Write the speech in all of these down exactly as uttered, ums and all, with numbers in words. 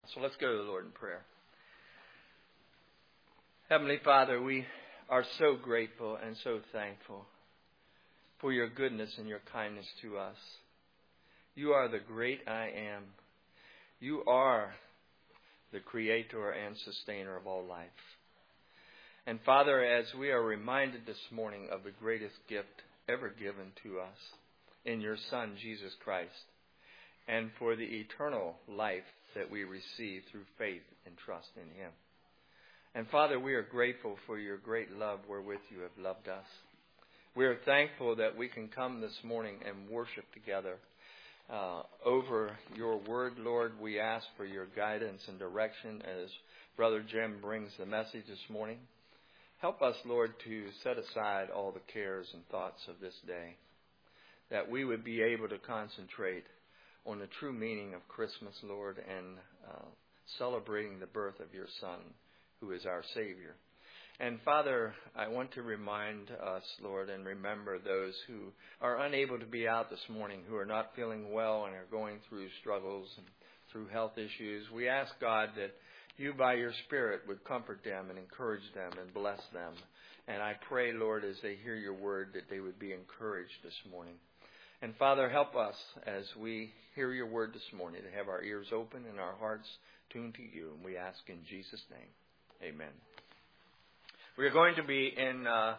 So let's go to the Lord in prayer. Heavenly Father, we are so grateful and so thankful for your goodness and your kindness to us. You are the great I am. You are the creator and sustainer of all life. And Father, as we are reminded this morning of the greatest gift ever given to us in your Son, Jesus Christ, and for the eternal life that we receive through faith and trust in him. And Father, we are grateful for your great love wherewith you have loved us. We are thankful that we can come this morning and worship together uh, over your word, Lord. We ask for your guidance and direction as Brother Jim brings the message this morning. Help us, Lord, to set aside all the cares and thoughts of this day, that we would be able to concentrate on the true meaning of Christmas, Lord, and uh, celebrating the birth of your Son, who is our Savior. And Father, I want to remind us, Lord, and remember those who are unable to be out this morning, who are not feeling well and are going through struggles and through health issues. We ask, God, that you by your Spirit would comfort them and encourage them and bless them. And I pray, Lord, as they hear your word, that they would be encouraged this morning. And Father, help us as we hear your word this morning to have our ears open and our hearts tuned to you. And we ask in Jesus' name, amen. We are going to be in uh,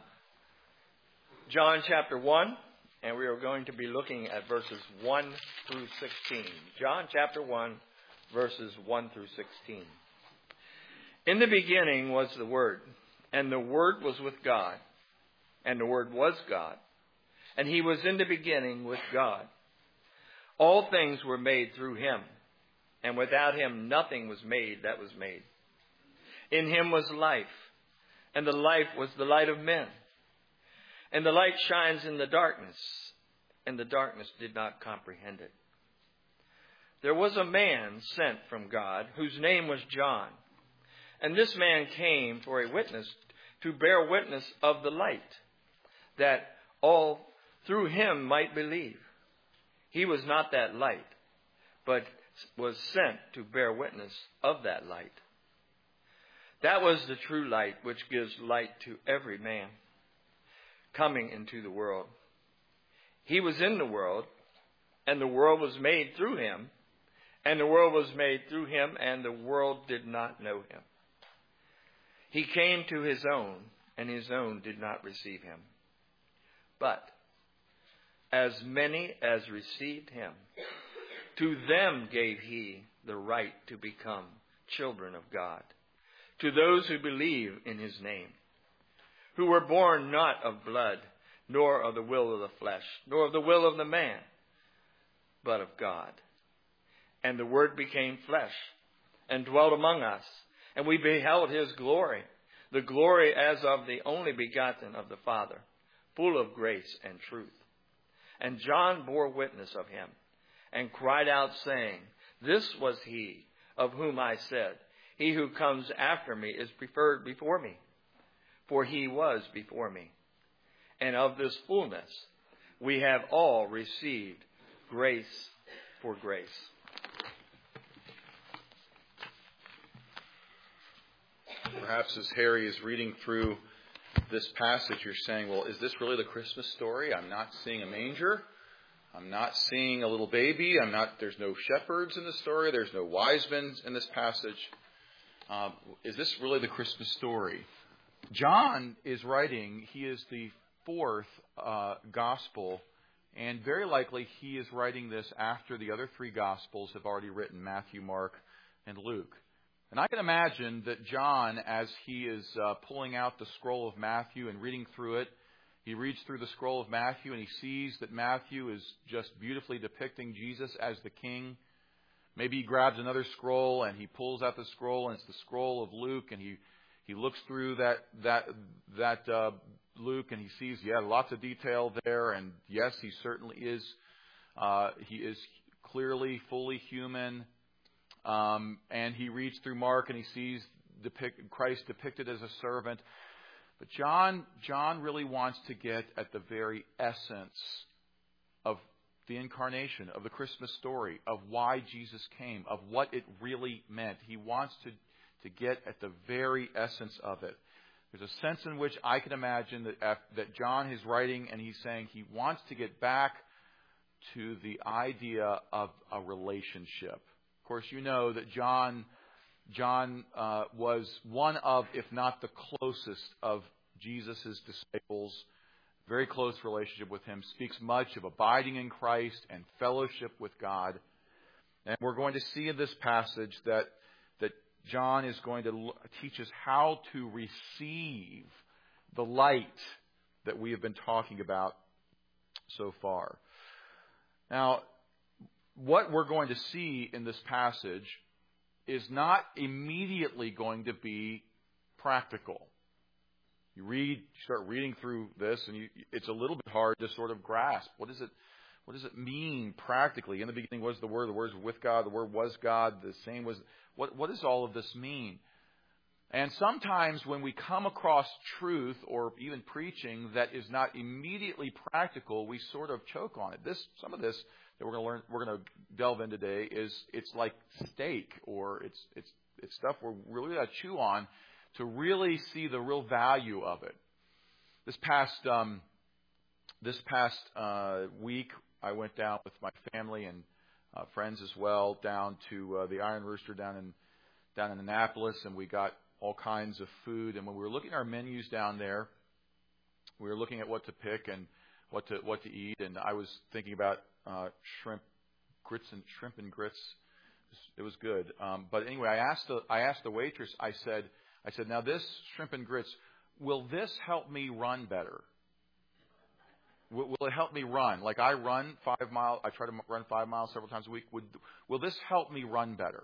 John chapter one, and we are going to be looking at verses one through sixteen. John chapter one, verses one through sixteen. In the beginning was the Word, and the Word was with God, and the Word was God. And he was in the beginning with God. All things were made through him, and without him nothing was made that was made. In him was life, and the life was the light of men. And the light shines in the darkness, and the darkness did not comprehend it. There was a man sent from God, whose name was John. And this man came for a witness, to bear witness of the light, that all through him might believe. He was not that light, but was sent to bear witness of that light. That was the true light which gives light to every man coming into the world. He was in the world, and the world was made through him, and the world was made through him, and the world did not know him. He came to his own, and his own did not receive him. But as many as received him, to them gave he the right to become children of God, to those who believe in his name, who were born not of blood, nor of the will of the flesh, nor of the will of the man, but of God. And the Word became flesh, and dwelt among us, and we beheld his glory, the glory as of the only begotten of the Father, full of grace and truth. And John bore witness of him, and cried out, saying, This was he of whom I said, He who comes after me is preferred before me, for he was before me. And of this fullness we have all received grace for grace. Perhaps as Harry is reading through this passage, you're saying, well, is this really the Christmas story? I'm not seeing a manger. I'm not seeing a little baby. I'm not. There's no shepherds in the story. There's no wise men in this passage. Uh, is this really the Christmas story? John is writing. He is the fourth uh, gospel, and very likely he is writing this after the other three gospels have already written, Matthew, Mark, and Luke. And I can imagine that John, as he is uh, pulling out the scroll of Matthew and reading through it, he reads through the scroll of Matthew and he sees that Matthew is just beautifully depicting Jesus as the king. Maybe he grabs another scroll and he pulls out the scroll, and it's the scroll of Luke, and he, he looks through that that that uh, Luke, and he sees, yeah, lots of detail there, and yes, he certainly is. Uh, he is clearly fully human. Um, and he reads through Mark and he sees depict, Christ depicted as a servant. But John, John really wants to get at the very essence of the incarnation, of the Christmas story, of why Jesus came, of what it really meant. He wants to, to get at the very essence of it. There's a sense in which I can imagine that, that John is writing and he's saying he wants to get back to the idea of a relationship. Of course, you know that John, John uh, was one of, if not the closest of Jesus' disciples. Very close relationship with him. Speaks much of abiding in Christ and fellowship with God. And we're going to see in this passage that that John is going to teach us how to receive the light that we have been talking about so far. Now, what we're going to see in this passage is not immediately going to be practical. You read, you start reading through this, and you, it's a little bit hard to sort of grasp. What does it, what does it mean practically? In the beginning was the Word. The Word was with God. The Word was God. The same was. What, what does all of this mean? And sometimes when we come across truth or even preaching that is not immediately practical, we sort of choke on it. This, some of this that we're going to learn, we're going to delve in today is it's like steak, or it's it's it's stuff we're really got to chew on to really see the real value of it. This past um, this past uh, week, I went down with my family and uh, friends as well down to uh, the Iron Rooster down in down in Annapolis, and we got all kinds of food. And when we were looking at our menus down there, we were looking at what to pick and what to what to eat. And I was thinking about uh, shrimp grits and shrimp and grits. It was good. Um, but anyway, I asked the I asked the waitress. I said. I said, now this shrimp and grits, will this help me run better? Will, will it help me run? Like I run five miles, I try to run five miles several times a week. Would, will this help me run better?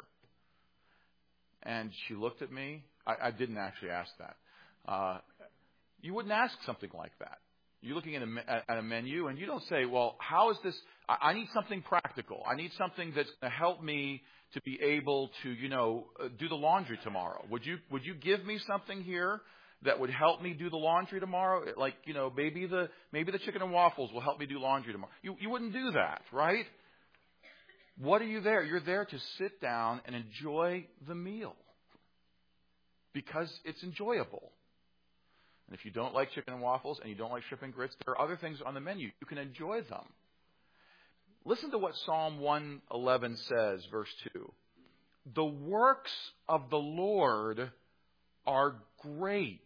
And she looked at me. I, I didn't actually ask that. Uh, you wouldn't ask something like that. You're looking at a, at a menu and you don't say, well, how is this? I, I need something practical. I need something that's going to help me to be able to, you know, uh, do the laundry tomorrow. Would you would you give me something here that would help me do the laundry tomorrow? Like, you know, maybe the maybe the chicken and waffles will help me do laundry tomorrow. You you wouldn't do that, right? What are you there? You're there to sit down and enjoy the meal because it's enjoyable. And if you don't like chicken and waffles and you don't like shrimp and grits, there are other things on the menu. You can enjoy them. Listen to what Psalm one eleven says, verse two. The works of the Lord are great,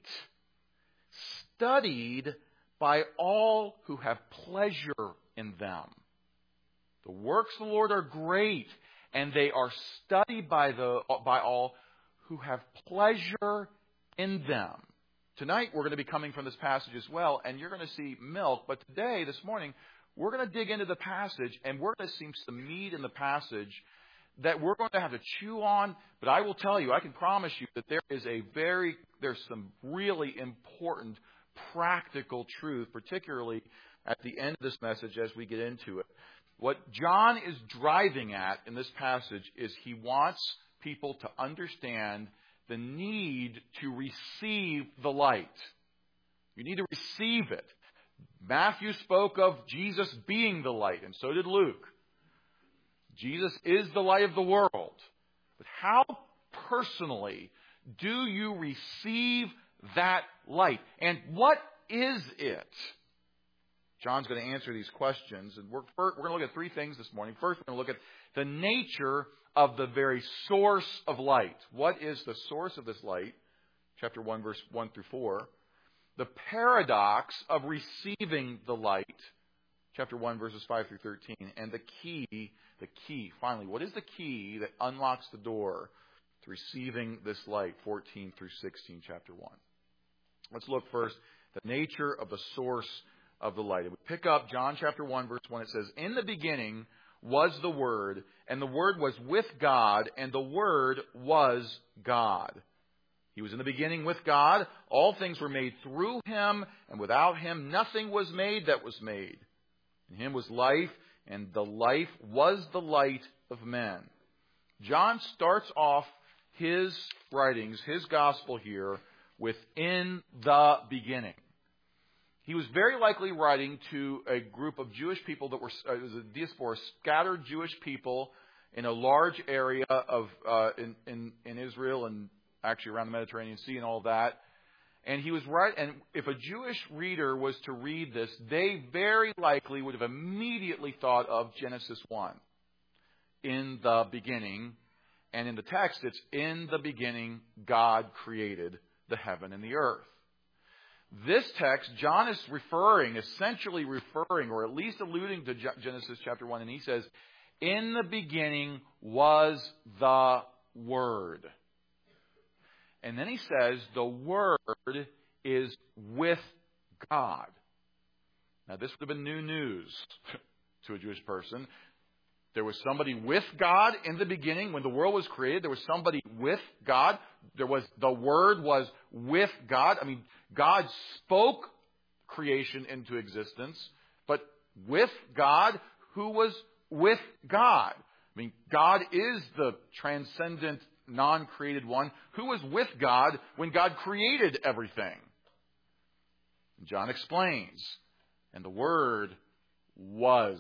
studied by all who have pleasure in them. The works of the Lord are great, and they are studied by the by all who have pleasure in them. Tonight we're going to be coming from this passage as well, and you're going to see milk. But today, this morning, we're going to dig into the passage, and we're going to see some meat in the passage that we're going to have to chew on. But I will tell you, I can promise you that there is a very, there's some really important practical truth, particularly at the end of this message as we get into it. What John is driving at in this passage is he wants people to understand the need to receive the light. You need to receive it. Matthew spoke of Jesus being the light, and so did Luke. Jesus is the light of the world. But how personally do you receive that light? And what is it? John's going to answer these questions. And we're, we're going to look at three things this morning. First, we're going to look at the nature of the very source of light. What is the source of this light? Chapter one, verse one through four. The paradox of receiving the light. Chapter one, verses five through thirteen. And the key, the key, finally, what is the key that unlocks the door to receiving this light? fourteen through sixteen, chapter one. Let's look first at the nature of the source of the light. And we pick up John chapter one, verse one. It says, in the beginning was the Word, and the Word was with God, and the Word was God. He was in the beginning with God. All things were made through Him, and without Him nothing was made that was made. In Him was life, and the life was the light of men. John starts off his writings, his gospel here, with in the beginning. he was very likely writing to a group of Jewish people that were, uh, it was a diaspora, scattered Jewish people in a large area of uh, in, in in Israel and actually around the Mediterranean Sea and all that. And he was right. And if a Jewish reader was to read this, they very likely would have immediately thought of Genesis one. In the beginning, and in the text, it's in the beginning, God created the heaven and the earth. This text, John is referring, essentially referring, or at least alluding to Genesis chapter one, and he says, in the beginning was the Word. And then he says, the Word is with God. Now, this would have been new news to a Jewish person. There was somebody with God in the beginning. When the world was created, there was somebody with God. There was, the Word was with God. I mean, God spoke creation into existence, but with God, who was with God. I mean, God is the transcendent, non-created one who was with God when God created everything. John explains, and the Word was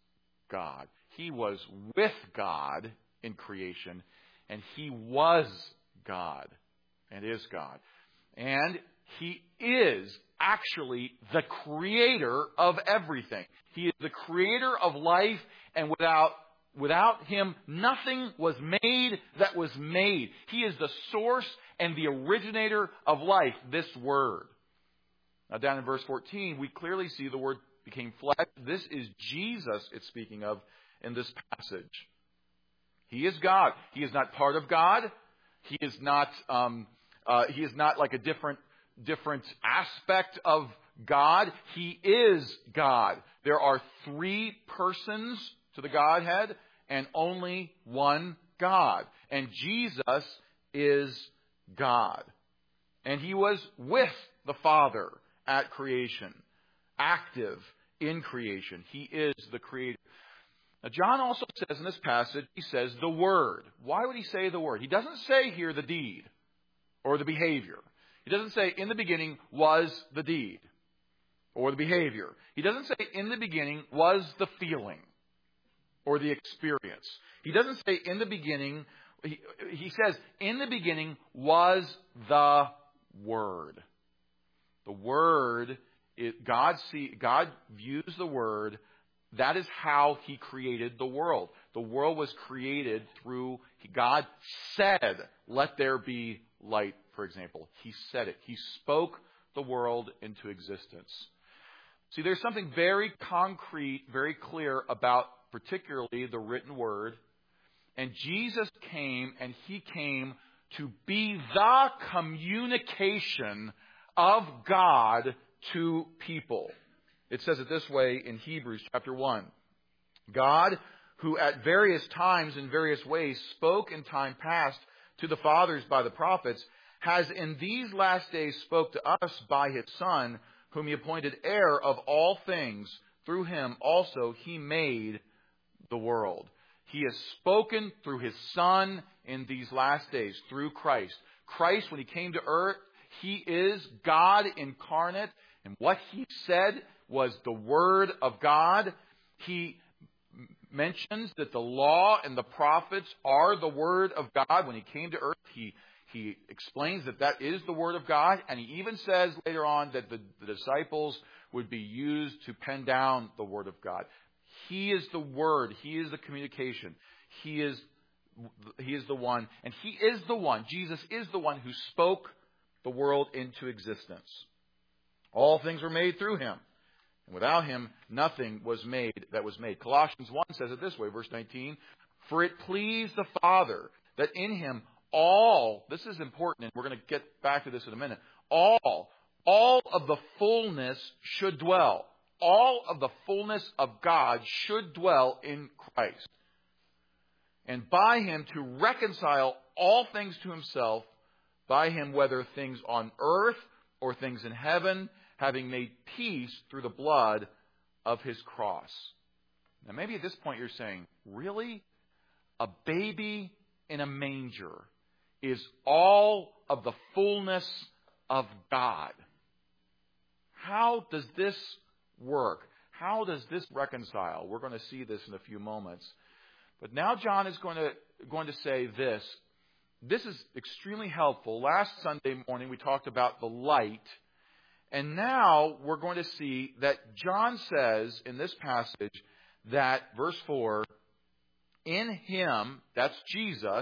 God. He was with God in creation, and He was God and is God. And He is actually the creator of everything. He is the creator of life, and without without Him, nothing was made that was made. He is the source and the originator of life, this Word. Now down in verse fourteen, we clearly see the Word became flesh. This is Jesus it's speaking of in this passage. He is God. He is not part of God. He is not. Um, uh, he is not like a different different aspect of God. He is God. There are three persons to the Godhead and only one God. And Jesus is God. And He was with the Father at creation, active in creation. He is the creator. Now, John also says in this passage, he says the Word. Why would he say the Word? He doesn't say here the deed or the behavior. He doesn't say in the beginning was the deed or the behavior. He doesn't say in the beginning was the feeling or the experience. He doesn't say in the beginning. He, he says in the beginning was the Word. The Word, it, God, see, God views the Word. That is how He created the world. The world was created through, God said, let there be light, for example. He said it. He spoke the world into existence. See, there's something very concrete, very clear about particularly the written Word. And Jesus came, and He came to be the communication of God to people. It says it this way in Hebrews chapter one. God, who at various times in various ways spoke in time past to the fathers by the prophets, has in these last days spoke to us by His Son, whom He appointed heir of all things. Through Him also He made the world. He has spoken through His Son in these last days, through Christ. Christ, when He came to earth, He is God incarnate. And what He said was the Word of God. He mentions that the law and the prophets are the Word of God. When He came to earth, He, he explains that that is the Word of God. And He even says later on that the, the disciples would be used to pen down the Word of God. He is the Word. He is the communication. He is, he is the one. And He is the one. Jesus is the one who spoke the world into existence. All things were made through Him. And without Him, nothing was made that was made. Colossians one says it this way, verse nineteen. For it pleased the Father that in Him all, this is important, and we're going to get back to this in a minute, all, all of the fullness should dwell. All of the fullness of God should dwell in Christ. And by Him to reconcile all things to Himself, by Him whether things on earth or things in heaven, having made peace through the blood of His cross. Now maybe at this point you're saying, really? A baby in a manger is all of the fullness of God. how does this work? How does this reconcile? We're going to see this in a few moments. But now John is going to, going to say this. This is extremely helpful. Last Sunday morning we talked about the light. And now we're going to see that John says in this passage that, verse four, in him, that's Jesus,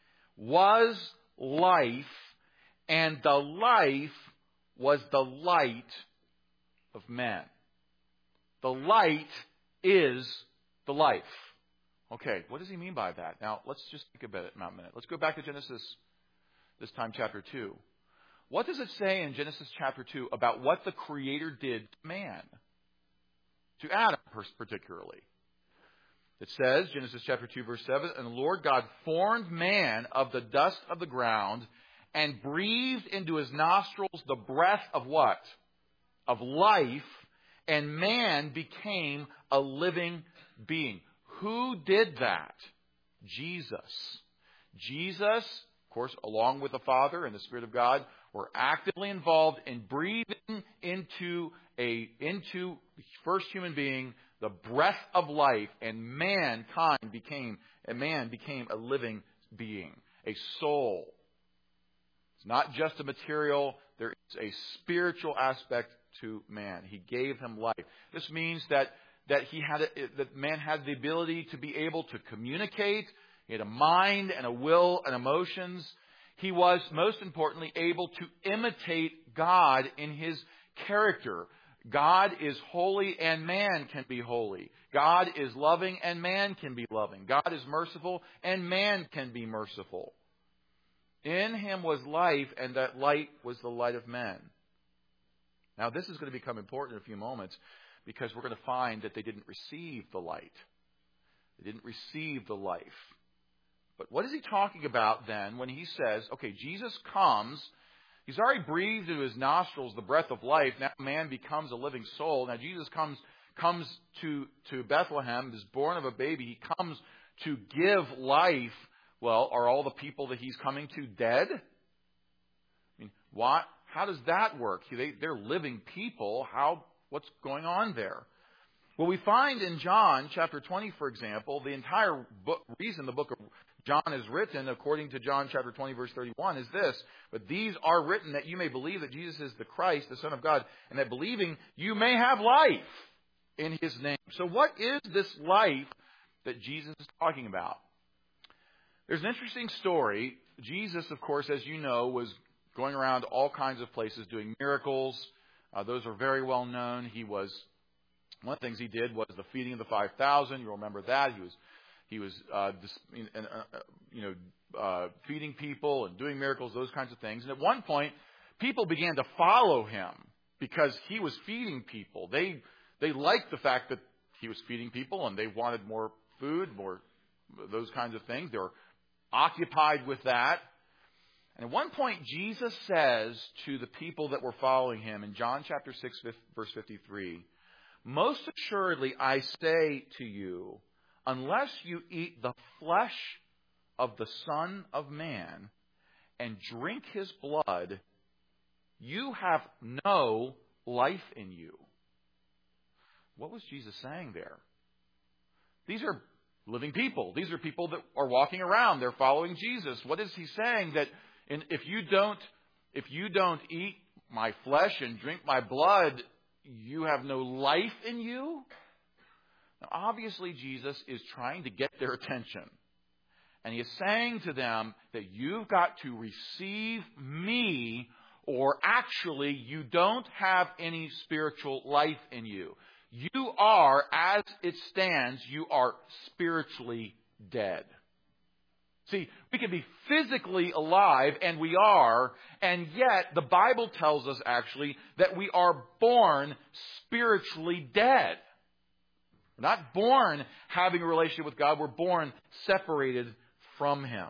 was life, and the life was the light of men. The light is the life. Okay, what does he mean by that? Now, let's just think about it a minute. Let's go back to Genesis, this time chapter two. What does it say in Genesis chapter two about what the Creator did to man? To Adam particularly. It says, Genesis chapter two, verse seven, and the Lord God formed man of the dust of the ground and breathed into his nostrils the breath of what? Of life, and man became a living being. Who did that? Jesus. Jesus, of course, along with the Father and the Spirit of God, were actively involved in breathing into a into the first human being the breath of life, and mankind became a man became a living being, a soul. It's not just a material; there is a spiritual aspect to man. He gave him life. This means that that he had a, that man had the ability to be able to communicate. He had a mind and a will and emotions. He was, most importantly, able to imitate God in his character. God is holy and man can be holy. God is loving and man can be loving. God is merciful and man can be merciful. In him was life, and that light was the light of men. Now, this is going to become important in a few moments because we're going to find that they didn't receive the light. They didn't receive the life. But what is he talking about then when he says, okay, Jesus comes, he's already breathed into his nostrils the breath of life, now man becomes a living soul. Now Jesus comes comes to, to Bethlehem, is born of a baby, he comes to give life. Well, are all the people that he's coming to dead? I mean, what? How does that work? They, they're living people. How? What's going on there? Well, we find in John chapter twenty, for example, the entire book, reason the book of John is written, according to John chapter twenty, verse thirty-one, is this: but these are written that you may believe that Jesus is the Christ, the Son of God, and that believing you may have life in his name. So what is this life that Jesus is talking about? There's an interesting story. Jesus, of course, as you know, was going around all kinds of places doing miracles. Uh, those are very well known. He was, one of the things he did was the feeding of the five thousand. You'll remember that. He was He was, uh, dis- uh, you know, uh, feeding people and doing miracles, those kinds of things. And at one point, people began to follow him because he was feeding people. They they liked the fact that he was feeding people, and they wanted more food, more those kinds of things. They were occupied with that. And at one point, Jesus says to the people that were following him in John chapter six, verse fifty-three, most assuredly I say to you, unless you eat the flesh of the Son of Man and drink his blood, you have no life in you. What was Jesus saying there? These are living people. These are people that are walking around. They're following Jesus. What is he saying? That in, if you don't, if you don't eat my flesh and drink my blood, you have no life in you? Now, obviously, Jesus is trying to get their attention. And he is saying to them that you've got to receive me, or actually you don't have any spiritual life in you. You are, as it stands, you are spiritually dead. See, we can be physically alive, and we are, and yet the Bible tells us actually that we are born spiritually dead. We're not born having a relationship with God. We're born separated from him.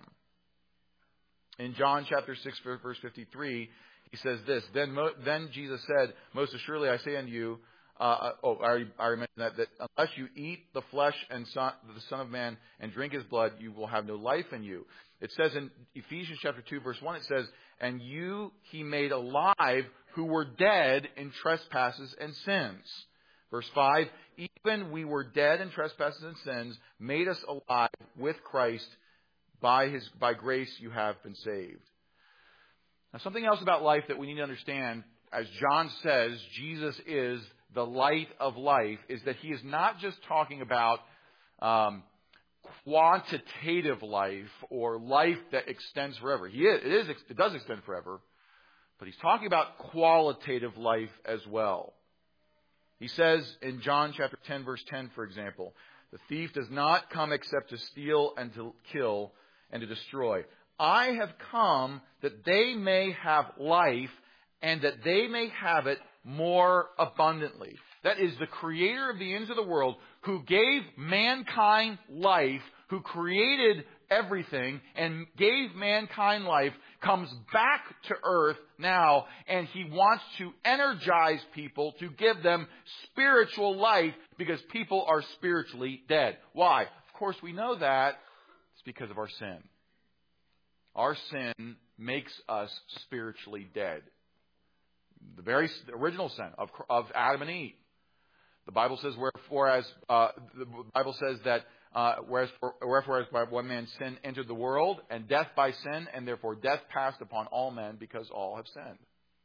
In John chapter six, verse fifty-three, he says this, Then, then Jesus said, most assuredly I say unto you, uh, oh, I already, I already mentioned that, that unless you eat the flesh and son, the Son of Man and drink his blood, you will have no life in you. It says in Ephesians chapter two, verse one, it says, and you he made alive who were dead in trespasses and sins. Verse five, even we were dead in trespasses and sins, made us alive with Christ. By his, by grace you have been saved. Now, something else about life that we need to understand, as John says, Jesus is the light of life, is that he is not just talking about um, quantitative life or life that extends forever. He is, it is, it does extend forever, but he's talking about qualitative life as well. He says in John chapter ten, verse ten, for example, the thief does not come except to steal and to kill and to destroy. I have come that they may have life and that they may have it more abundantly. That is, the creator of the ends of the world, who gave mankind life, who created everything and gave mankind life, comes back to earth now, and he wants to energize people to give them spiritual life because people are spiritually dead. Why? Of course, we know that it's because of our sin. Our sin makes us spiritually dead. The very original sin of, of Adam and Eve. The Bible says, wherefore, as uh, the Bible says that uh, whereas, for, wherefore, as by one man's sin entered the world, and death by sin, and therefore death passed upon all men because all have sinned.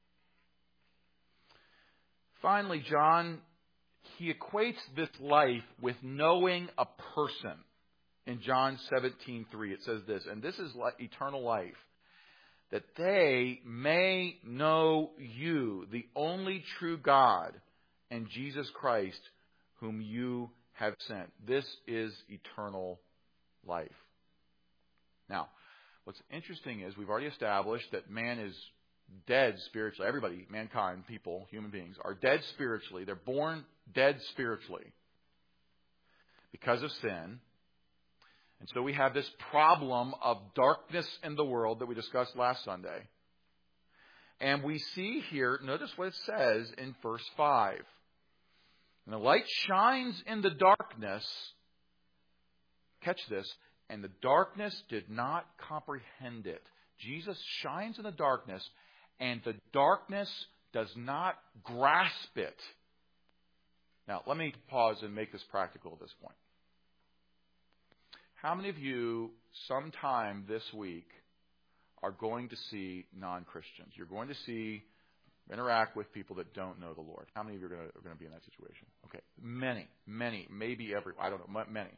Finally, John, he equates this life with knowing a person. In John seventeen three, it says this, and this is eternal life, that they may know you, the only true God, and Jesus Christ, whom you have sent. This is eternal life. Now, what's interesting is we've already established that man is dead spiritually. Everybody, mankind, people, human beings, are dead spiritually. They're born dead spiritually because of sin. And so we have this problem of darkness in the world that we discussed last Sunday. And we see here, notice what it says in verse five. And the light shines in the darkness. Catch this. And the darkness did not comprehend it. Jesus shines in the darkness, and the darkness does not grasp it. Now, let me pause and make this practical at this point. How many of you sometime this week are going to see non-Christians? You're going to see, interact with people that don't know the Lord. How many of you are going to, are going to be in that situation? Okay, many, many, maybe every, I don't know, many.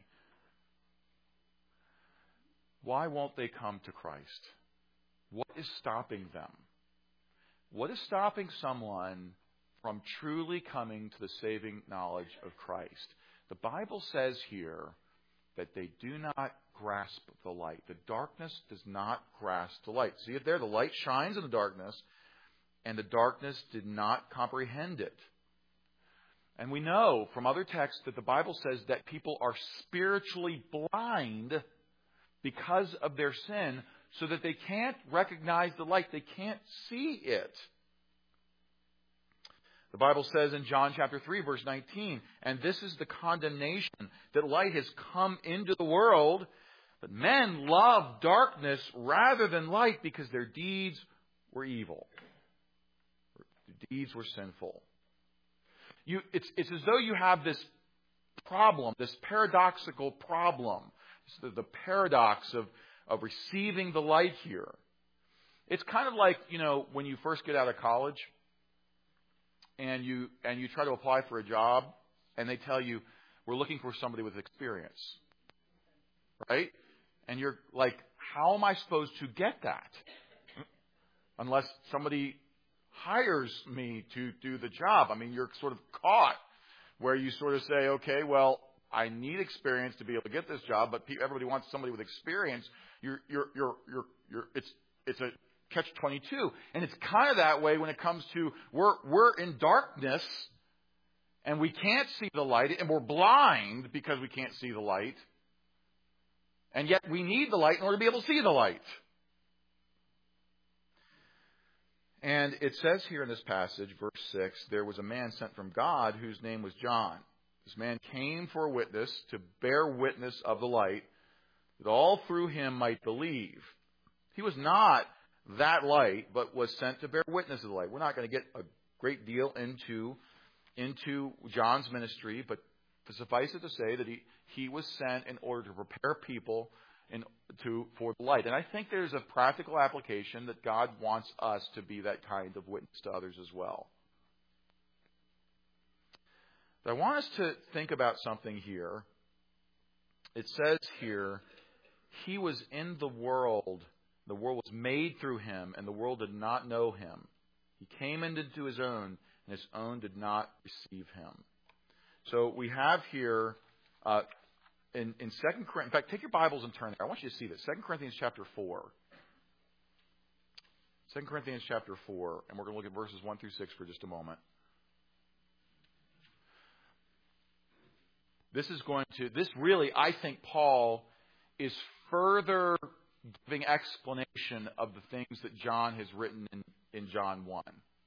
Why won't they come to Christ? What is stopping them? What is stopping someone from truly coming to the saving knowledge of Christ? The Bible says here that they do not grasp the light. The darkness does not grasp the light. See it there? The light shines in the darkness, and the darkness did not comprehend it. And we know from other texts that the Bible says that people are spiritually blind because of their sin, so that they can't recognize the light. They can't see it. The Bible says in John chapter three, verse nineteen, and this is the condemnation, that light has come into the world, but men love darkness rather than light because their deeds were evil. Their deeds were sinful. You, it's, it's as though you have this problem, this paradoxical problem, the, the paradox of, of receiving the light here. It's kind of like, you know, when you first get out of college, and you and you try to apply for a job, and they tell you, we're looking for somebody with experience. Right? And you're like, how am I supposed to get that? Unless somebody hires me to do the job. I mean, you're sort of caught where you sort of say, okay, well, I need experience to be able to get this job, but everybody wants somebody with experience. You're, you're, you're, you're, you're, it's, it's a catch twenty-two. And it's kind of that way when it comes to we're we're in darkness and we can't see the light, and we're blind because we can't see the light. And yet we need the light in order to be able to see the light. And it says here in this passage, verse six, there was a man sent from God whose name was John. This man came for a witness, to bear witness of the light, that all through him might believe. He was not that light, but was sent to bear witness of the light. We're not going to get a great deal into, into John's ministry, but to suffice it to say that he, he was sent in order to prepare people in, to, for the light. And I think there's a practical application that God wants us to be that kind of witness to others as well. But I want us to think about something here. It says here, he was in the world. The world was made through him, and the world did not know him. He came into his own, and his own did not receive him. So we have here uh, in, in Second Corinthians. In fact, take your Bibles and turn there. I want you to see this. Second Corinthians chapter four. Second Corinthians chapter four, and we're going to look at verses one through six for just a moment. This is going to, this really, I think Paul is further giving explanation of the things that John has written in, in John one.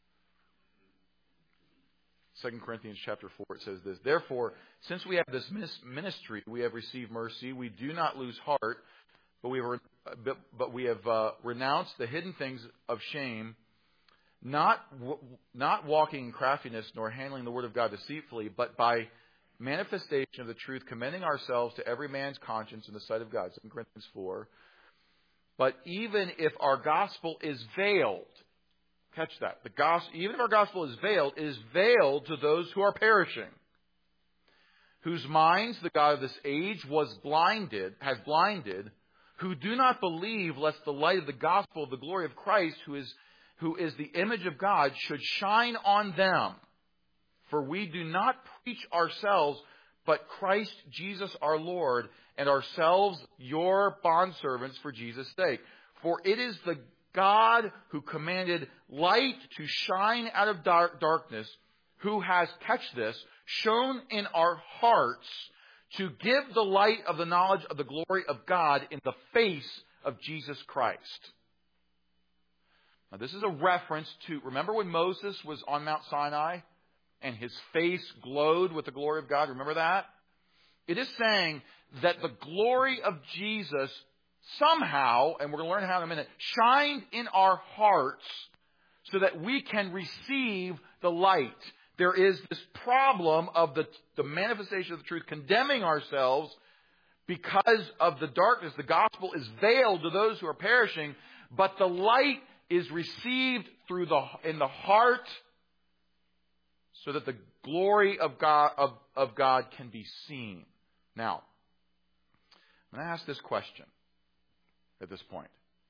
Second Corinthians chapter four, it says this, "Therefore, since we have this ministry, we have received mercy. We do not lose heart, but we have, but we have uh, renounced the hidden things of shame, not not walking in craftiness, nor handling the word of God deceitfully, but by manifestation of the truth, commending ourselves to every man's conscience in the sight of God." Second Corinthians four. "But even if our gospel is veiled," catch that, the gospel, even if our gospel is veiled, it is veiled to those who are perishing, whose minds the God of this age was blinded, has blinded, who do not believe, lest the light of the gospel of the glory of Christ, who is who is the image of God, should shine on them. For we do not preach ourselves, but Christ Jesus our Lord, and ourselves your bondservants for Jesus' sake. For it is the God who commanded light to shine out of dark darkness, who has, catch this, shone in our hearts to give the light of the knowledge of the glory of God in the face of Jesus Christ. Now this is a reference to, remember when Moses was on Mount Sinai and his face glowed with the glory of God? Remember that? It is saying that the glory of Jesus somehow, and we're going to learn how in a minute, shined in our hearts so that we can receive the light. There is this problem of the, the manifestation of the truth, condemning ourselves because of the darkness. The gospel is veiled to those who are perishing, but the light is received through the in the heart so that the glory of God of, of God can be seen. Now, I'm going to ask this question at this point.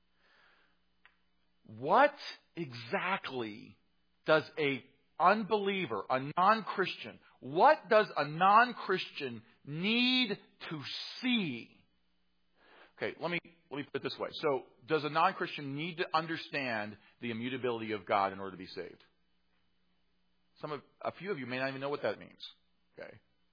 What exactly does a unbeliever, a non-Christian, what does a non-Christian need to see? Okay, let me let me put it this way. So, does a non-Christian need to understand the immutability of God in order to be saved? Some of a few of you may not even know what that means. Okay.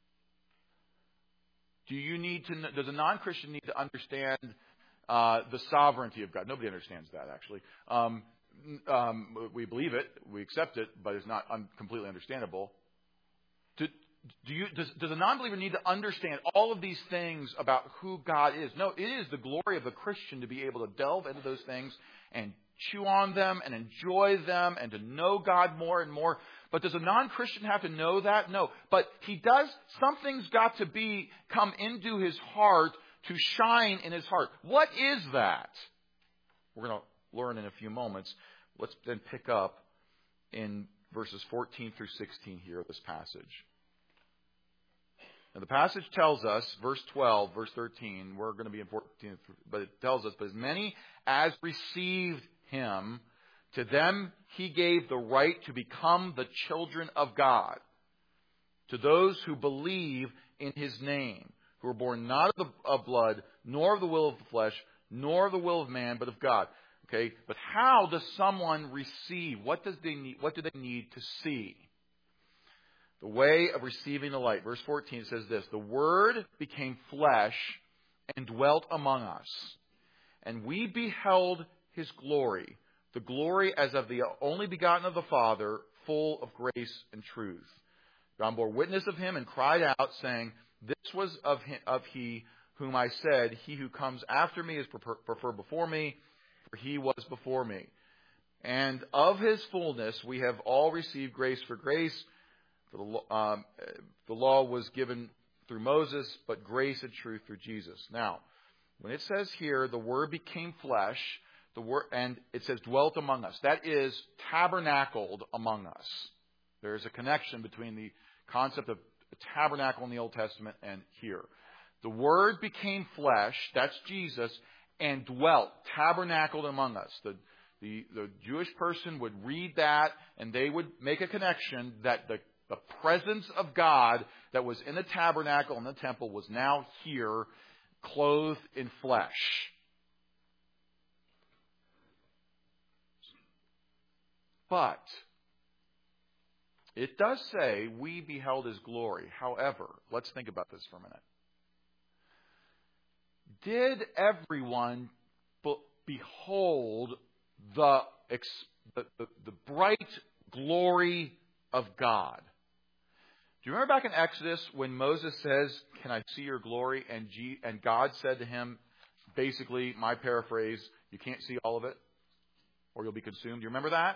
Do you need to? Does a non-Christian need to understand uh, the sovereignty of God? Nobody understands that, actually. Um, um, we believe it, we accept it, but it's not un- completely understandable. Do, do you, does, does a non-believer need to understand all of these things about who God is? No, it is the glory of a Christian to be able to delve into those things and chew on them and enjoy them and to know God more and more. But does a non-Christian have to know that? No. But he does, something's got to be, come into his heart to shine in his heart. What is that? We're going to learn in a few moments. Let's then pick up in verses fourteen through sixteen here of this passage. Now the passage tells us, verse twelve, verse thirteen, we're going to be in fourteen, but it tells us, but as many as received him, to them he gave the right to become the children of God, to those who believe in his name, who were born not of, the, of blood, nor of the will of the flesh, nor of the will of man, but of God. Okay, but how does someone receive? What does they need? What do they need to see? The way of receiving the light. Verse fourteen says this: the Word became flesh and dwelt among us, and we beheld his glory, the glory as of the only begotten of the Father, full of grace and truth. John bore witness of him and cried out, saying, "This was of him, of he whom I said, he who comes after me is preferred before me, for he was before me. And of his fullness we have all received grace for grace. For the, um, the law was given through Moses, but grace and truth through Jesus. Now, when it says here, the Word became flesh, the word, and it says dwelt among us. That is tabernacled among us. There is a connection between the concept of tabernacle in the Old Testament and here. The Word became flesh, that's Jesus, and dwelt, tabernacled among us. The, the, the Jewish person would read that, and they would make a connection that the, the presence of God that was in the tabernacle and the temple was now here, clothed in flesh. But it does say we beheld his glory. However, let's think about this for a minute. Did everyone behold the, the, the, the bright glory of God? Do you remember back in Exodus when Moses says, "Can I see your glory?" And, G, and God said to him, basically, my paraphrase, "You can't see all of it or you'll be consumed." Do you remember that?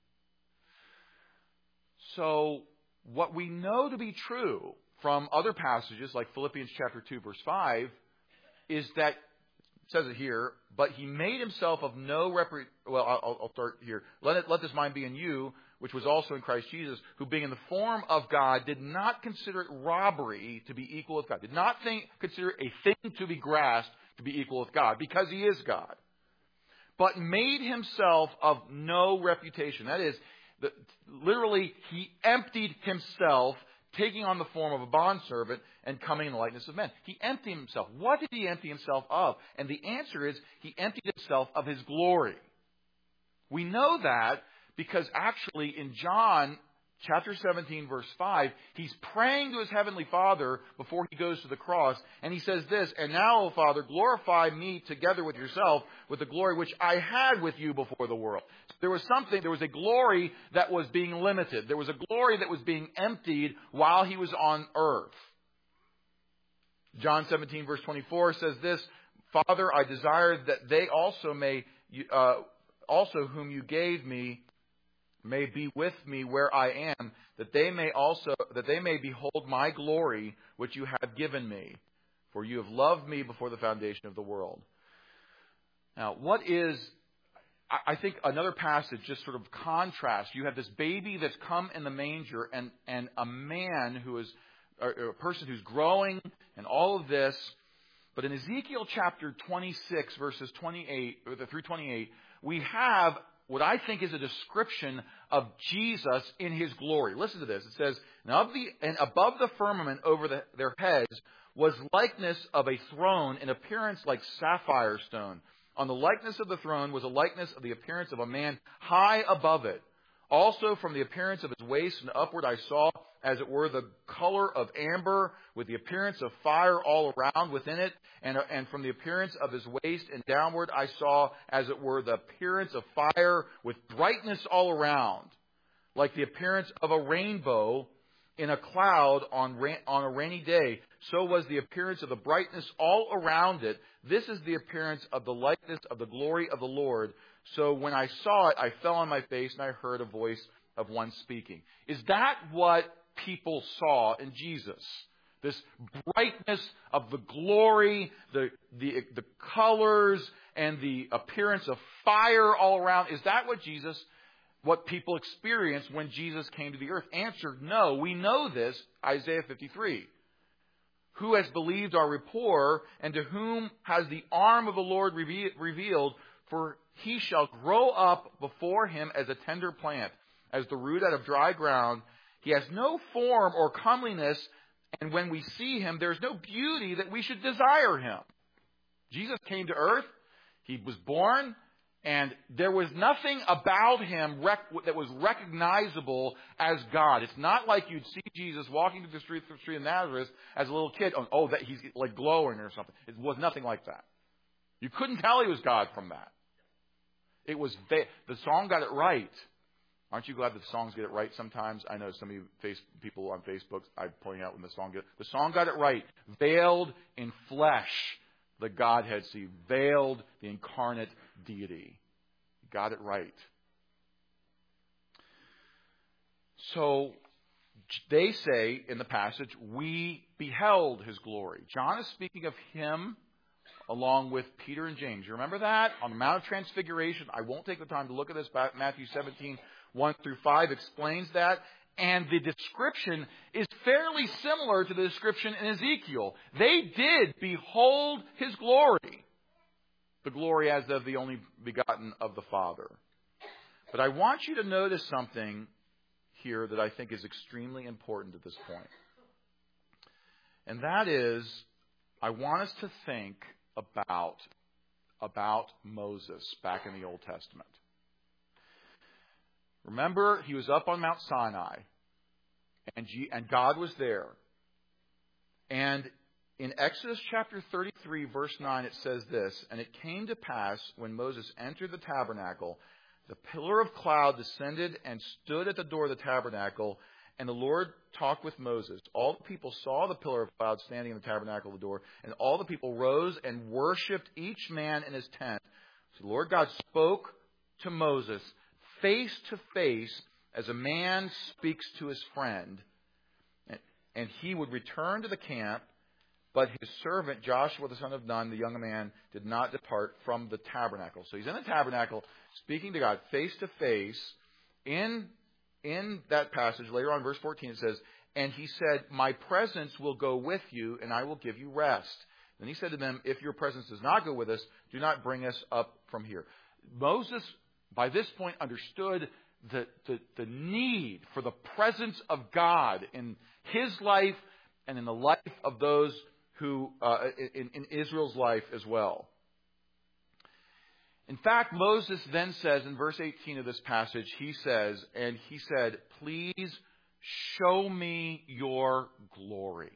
So, what we know to be true from other passages, like Philippians chapter two, verse five, is that, it says it here, but he made himself of no repre... Well, I'll, I'll start here. Let, it, let this mind be in you, which was also in Christ Jesus, who being in the form of God, did not consider it robbery to be equal with God. Did not think, consider it a thing to be grasped to be equal with God, because he is God. But made himself of no reputation. That is, The, literally, he emptied himself, taking on the form of a bondservant and coming in the likeness of men. He emptied himself. What did he empty himself of? And the answer is, he emptied himself of his glory. We know that because actually in John chapter seventeen, verse five, he's praying to his heavenly Father before he goes to the cross. And he says this, "And now, O Father, glorify me together with yourself with the glory which I had with you before the world." So there was something, there was a glory that was being limited. There was a glory that was being emptied while he was on earth. John seventeen, verse twenty-four says this, "Father, I desire that they also may, uh, also whom you gave me, may be with me where I am, that they may also that they may behold my glory which you have given me, for you have loved me before the foundation of the world." Now, what is, I think another passage just sort of contrasts. You have this baby that's come in the manger, and and a man who is or a person who's growing, and all of this. But in Ezekiel chapter twenty-six, verses twenty-eight through twenty-eight, we have what I think is a description of Jesus in his glory. Listen to this. It says, "And, of the, and above the firmament over the, their heads was likeness of a throne in appearance like sapphire stone. On the likeness of the throne was a likeness of the appearance of a man high above it. Also from the appearance of his waist and upward I saw, as it were, the color of amber, with the appearance of fire all around within it. And, and from the appearance of his waist and downward I saw, as it were, the appearance of fire, with brightness all around, like the appearance of a rainbow in a cloud on, ra- on a rainy day. So was the appearance of the brightness all around it. This is the appearance of the likeness of the glory of the Lord. So when I saw it, I fell on my face, and I heard a voice of one speaking." Is that what people saw in Jesus? This brightness of the glory, the, the, the colors, and the appearance of fire all around. Is that what Jesus, what people experienced when Jesus came to the earth? Answer, no. We know this, Isaiah fifty-three. "Who has believed our report, and to whom has the arm of the Lord reve- revealed? For he shall grow up before him as a tender plant, as the root out of dry ground. He has no form or comeliness, and when we see him, there is no beauty that we should desire him." Jesus came to earth. He was born, and there was nothing about him rec- that was recognizable as God. It's not like you'd see Jesus walking through the street, through the street of Nazareth as a little kid. Oh, oh, that he's like glowing or something. It was nothing like that. You couldn't tell he was God from that. It was va- the song got it right. Aren't you glad that the songs get it right sometimes? I know some of you face, people on Facebook, I point out when the song get the song got it right. Veiled in flesh, the Godhead see. Veiled, the incarnate deity. got it right. So they say in the passage, we beheld his glory. John is speaking of him along with Peter and James. You remember that? On the Mount of Transfiguration, I won't take the time to look at this, but Matthew seventeen, one through five explains that. And the description is fairly similar to the description in Ezekiel. They did behold his glory. The glory as of the only begotten of the Father. But I want you to notice something here that I think is extremely important at this point. And that is, I want us to think about, about Moses back in the Old Testament. Remember, he was up on Mount Sinai, and, G, and God was there. And in Exodus chapter thirty-three, verse nine, it says this, "And it came to pass, when Moses entered the tabernacle, the pillar of cloud descended and stood at the door of the tabernacle, and the Lord talked with Moses. All the people saw the pillar of cloud standing in the tabernacle of the door, and all the people rose and worshipped, each man in his tent. So the Lord God spoke to Moses face to face as a man speaks to his friend, and, and he would return to the camp, but his servant Joshua the son of Nun, the young man, did not depart from the tabernacle." So he's in the tabernacle speaking to God face to face. In, in that passage, later on, verse fourteen, it says, "And he said, my presence will go with you, and I will give you rest. Then he said to them, if your presence does not go with us, do not bring us up from here." Moses, by this point, understood the, the, the need for the presence of God in his life and in the life of those who, uh, in, in Israel's life as well. In fact, Moses then says in verse eighteen of this passage, he says, and he said, "Please show me your glory."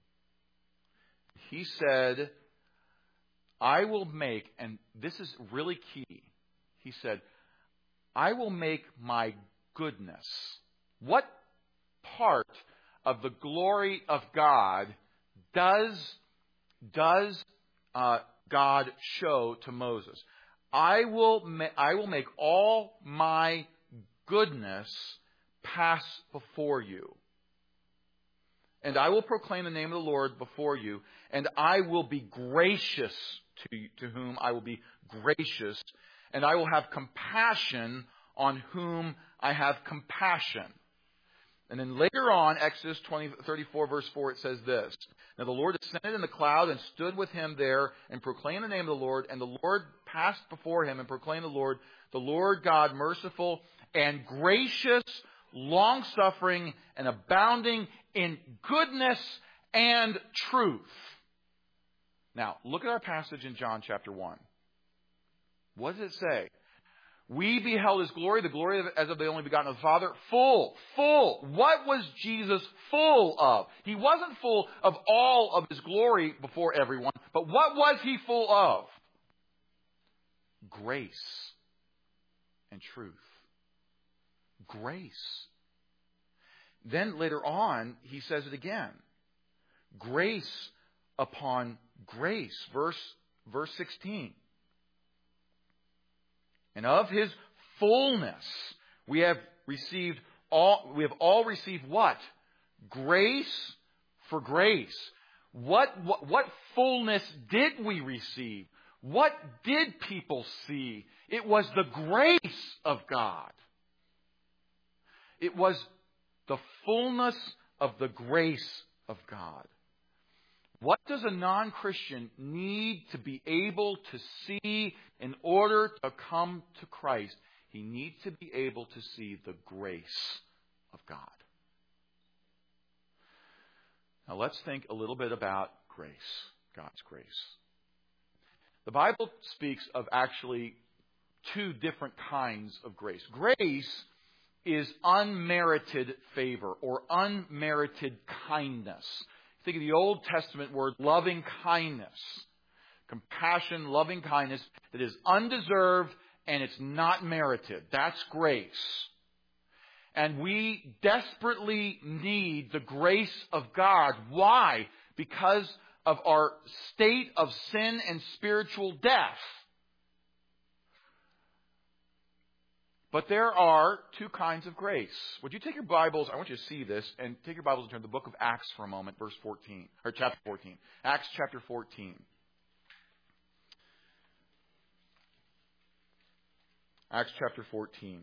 He said, "I will make," and this is really key, he said, "I will make my goodness." What part of the glory of God does, does uh, God show to Moses? I will, ma- I will make all my goodness pass before you. And I will proclaim the name of the Lord before you. And I will be gracious to, to whom I will be gracious. And I will have compassion on whom I have compassion. And then later on, Exodus twenty, thirty-four, verse four, it says this. "Now the Lord descended in the cloud and stood with him there and proclaimed the name of the Lord. And the Lord passed before him and proclaimed the Lord, the Lord God merciful and gracious, long-suffering and abounding in goodness and truth." Now, look at our passage in John chapter one. What does it say? "We beheld his glory, the glory of, as of the only begotten of the Father, full, full." What was Jesus full of? He wasn't full of all of his glory before everyone, but what was he full of? Grace and truth. Grace. Then later on, he says it again. Grace upon grace. Verse, verse sixteen. "And of his fullness we have received all, we have all received what? Grace for grace." What, what, what fullness did we receive? What did people see? It was the grace of God. It was the fullness of the grace of God. What does a non-Christian need to be able to see in order to come to Christ? He needs to be able to see the grace of God. Now let's think a little bit about grace, God's grace. The Bible speaks of actually two different kinds of grace. Grace is unmerited favor or unmerited kindness. Think of the Old Testament word loving kindness. Compassion, loving kindness that is undeserved and it's not merited. That's grace. And we desperately need the grace of God. Why? Because of our state of sin and spiritual death. But there are two kinds of grace. Would you take your Bibles, I want you to see this, and take your Bibles and turn to the book of Acts for a moment, verse fourteen, or chapter fourteen. Acts chapter fourteen. Acts chapter fourteen.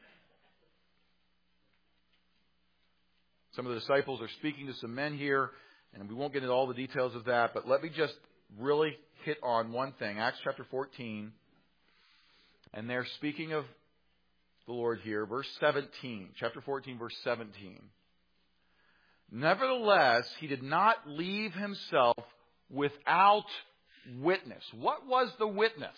Some of the disciples are speaking to some men here, and we won't get into all the details of that, but let me just really hit on one thing. Acts chapter fourteen, and they're speaking of the Lord here, verse seventeen, chapter fourteen, verse seventeen. Nevertheless, he did not leave himself without witness. What was the witness?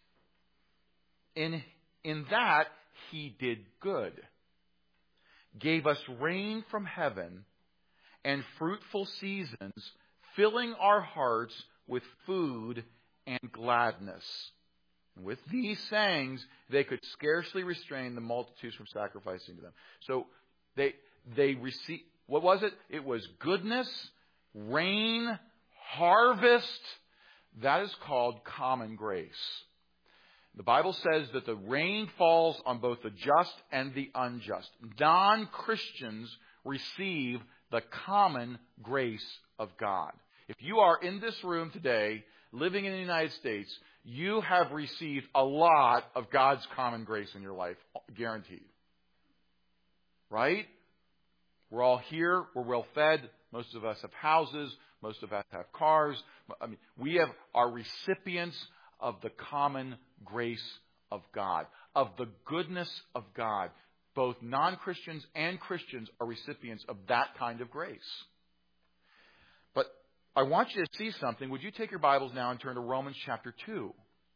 In, in that he did good, gave us rain from heaven and fruitful seasons, filling our hearts with food and gladness. And with these sayings, they could scarcely restrain the multitudes from sacrificing to them. So they they received, what was it? It was goodness, rain, harvest. That is called common grace. The Bible says that the rain falls on both the just and the unjust. Non-Christians receive the common grace of God. If you are in this room today, living in the United States, you have received a lot of God's common grace in your life, guaranteed. Right? We're all here. We're well fed. Most of us have houses. Most of us have cars. I mean, we have are recipients of the common grace of God, of the goodness of God. Both non-Christians and Christians are recipients of that kind of grace. But I want you to see something. Would you take your Bibles now and turn to Romans chapter two?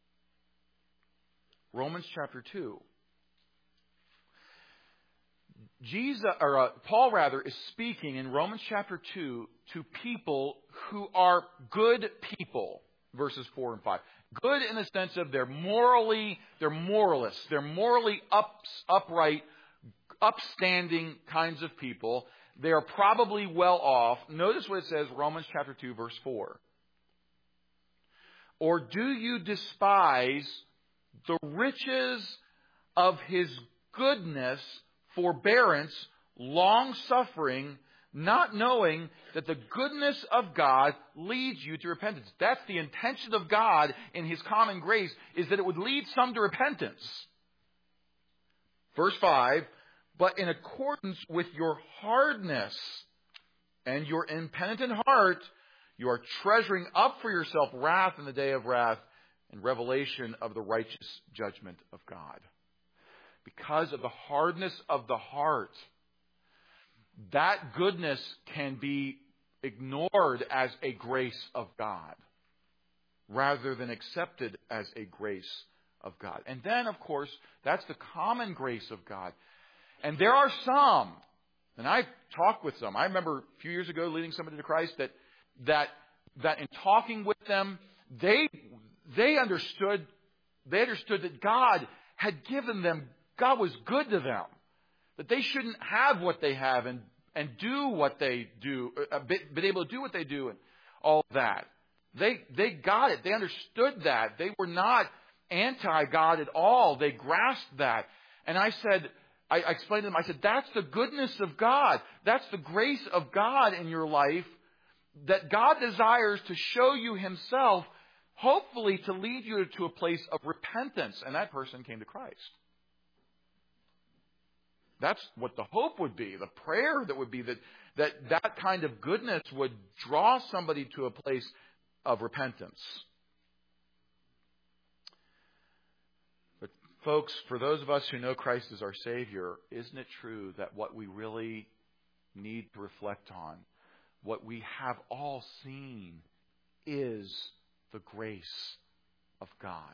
Romans chapter two. Jesus, or uh, Paul rather, is speaking in Romans chapter two to people who are good people. Verses four and five. Good in the sense of they're morally, they're moralists. They're morally up, upright, upstanding kinds of people. They are probably well off. Notice what it says, Romans chapter two, verse four. Or do you despise the riches of his goodness, forbearance, long-suffering, not knowing that the goodness of God leads you to repentance? That's the intention of God in his common grace, is that it would lead some to repentance. Verse five. But in accordance with your hardness and your impenitent heart, you are treasuring up for yourself wrath in the day of wrath and revelation of the righteous judgment of God. Because of the hardness of the heart, that goodness can be ignored as a grace of God rather than accepted as a grace of God. And then, of course, that's the common grace of God. And there are some, and I've talked with some. I remember a few years ago leading somebody to Christ that that that in talking with them, they they understood they understood that God had given them, God was good to them, that they shouldn't have what they have and and do what they do, uh, been able to do what they do, and all that. They they got it. They understood that. They were not anti-God at all. They grasped that. And I said. I explained to them, I said, that's the goodness of God. That's the grace of God in your life, that God desires to show you himself, hopefully to lead you to a place of repentance. And that person came to Christ. That's what the hope would be, the prayer that would be, that that, that kind of goodness would draw somebody to a place of repentance. Folks, for those of us who know Christ as our Savior, isn't it true that what we really need to reflect on, what we have all seen, is the grace of God?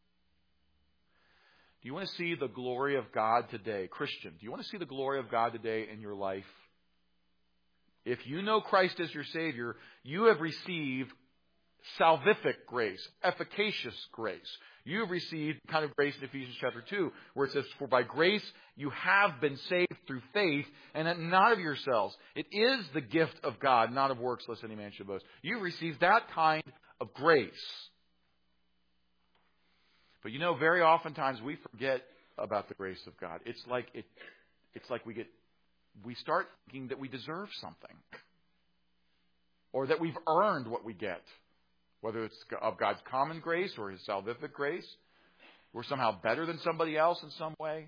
Do you want to see the glory of God today? Christian, do you want to see the glory of God today in your life? If you know Christ as your Savior, you have received salvific grace, efficacious grace. You have received kind of grace in Ephesians chapter two, where it says, for by grace you have been saved through faith, and that not of yourselves. It is the gift of God, not of works, lest any man should boast. You received that kind of grace. But you know, very oftentimes we forget about the grace of God. It's like it, it's like we get, we start thinking that we deserve something, or that we've earned what we get, whether it's of God's common grace or His salvific grace. We're somehow better than somebody else in some way.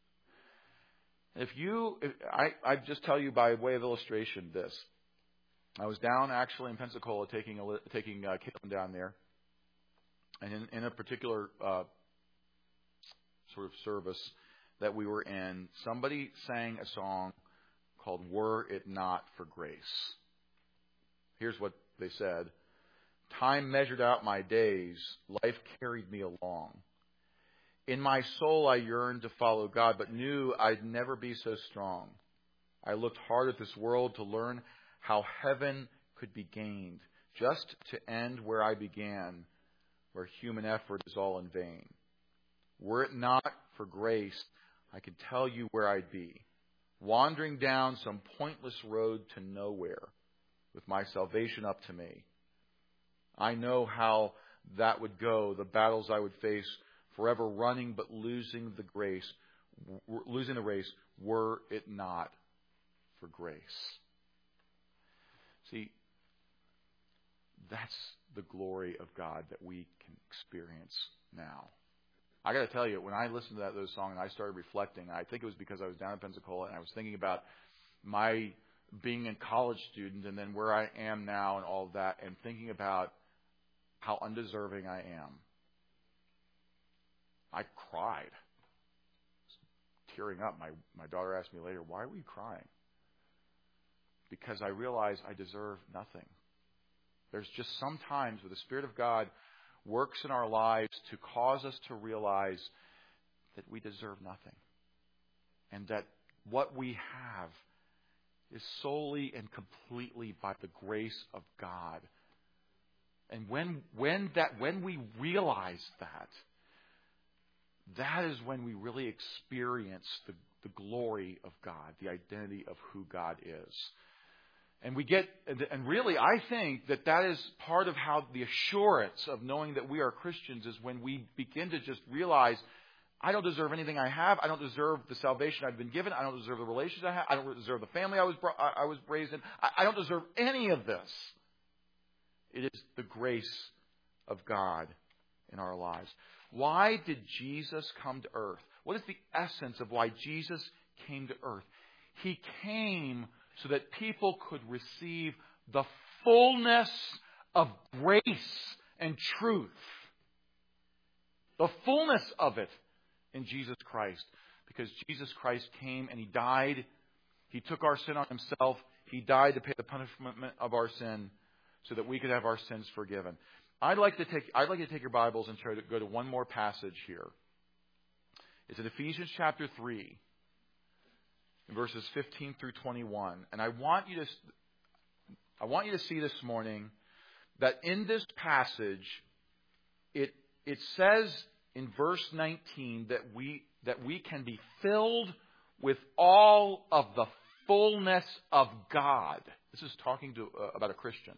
If you, if, I, I just tell you by way of illustration this. I was down actually in Pensacola taking a, taking uh, Caitlin down there, and in, in a particular uh, sort of service that we were in, somebody sang a song called "Were It Not for Grace." Here's what they said: "Time measured out my days, life carried me along. In my soul I yearned to follow God, but knew I'd never be so strong. I looked hard at this world to learn how heaven could be gained, just to end where I began, where human effort is all in vain. Were it not for grace, I could tell you where I'd be, wandering down some pointless road to nowhere, with my salvation up to me. I know how that would go, the battles I would face, forever running but losing the grace, losing the race, were it not for grace." See, that's the glory of God that we can experience now. I got to tell you, when I listened to that those songs and I started reflecting, I think it was because I was down in Pensacola and I was thinking about my being a college student and then where I am now and all of that, and thinking about how undeserving I am. I cried, tearing up. My my daughter asked me later, "Why were you crying?" Because I realized I deserve nothing. There's just some times where the Spirit of God works in our lives to cause us to realize that we deserve nothing, and that what we have is solely and completely by the grace of God. And when when that when we realize that, that is when we really experience the, the glory of God, the identity of who God is. And we get, and really I think that that is part of how the assurance of knowing that we are Christians is when we begin to just realize, I don't deserve anything I have. I don't deserve the salvation I've been given. I don't deserve the relations I have. I don't deserve the family I was I was raised in. I don't deserve any of this. It is the grace of God in our lives. Why did Jesus come to earth? What is the essence of why Jesus came to earth? He came so that people could receive the fullness of grace and truth. The fullness of it in Jesus Christ. Because Jesus Christ came and He died. He took our sin on Himself. He died to pay the punishment of our sin so that we could have our sins forgiven. I'd like to take I'd like to take your Bibles and try to go to one more passage here. It's in Ephesians chapter three, verses fifteen through twenty-one. And I want you to I want you to see this morning that in this passage it it says in verse nineteen that we that we can be filled with all of the fullness of God. This is talking to uh, about a Christian.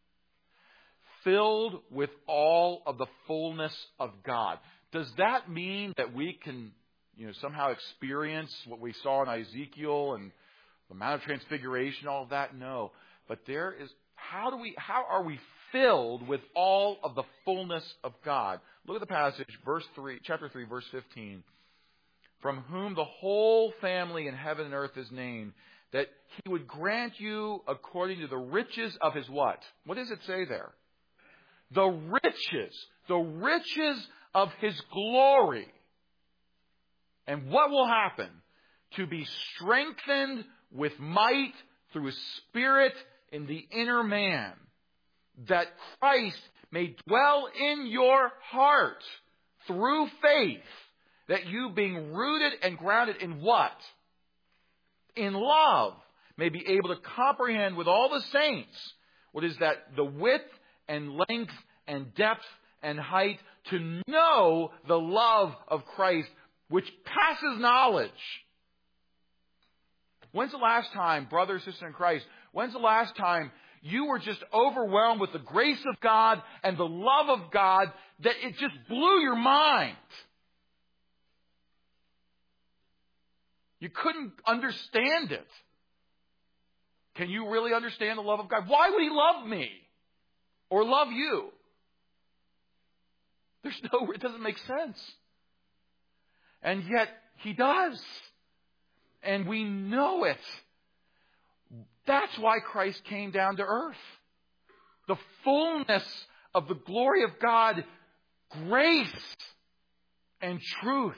Filled with all of the fullness of God. Does that mean that we can, you know, somehow experience what we saw in Ezekiel and the Mount of Transfiguration, all of that? No. But there is, how do we, how are we filled with all of the fullness of God? Look at the passage, verse three, chapter three, verse fifteen. From whom the whole family in heaven and earth is named, that He would grant you according to the riches of His what? What does it say there? The riches, the riches of His glory. And what will happen? To be strengthened with might through His Spirit in the inner man, that Christ may dwell in your heart through faith, that you being rooted and grounded in what? In love, may be able to comprehend with all the saints what is that the width and length and depth and height, to know the love of Christ, which passes knowledge. When's the last time, brother, sister in Christ, when's the last time you were just overwhelmed with the grace of God and the love of God that it just blew your mind? You couldn't understand it. Can you really understand the love of God? Why would He love me or love you? There's no, it doesn't make sense. And yet He does. And we know it. That's why Christ came down to earth. The fullness of the glory of God, grace and truth.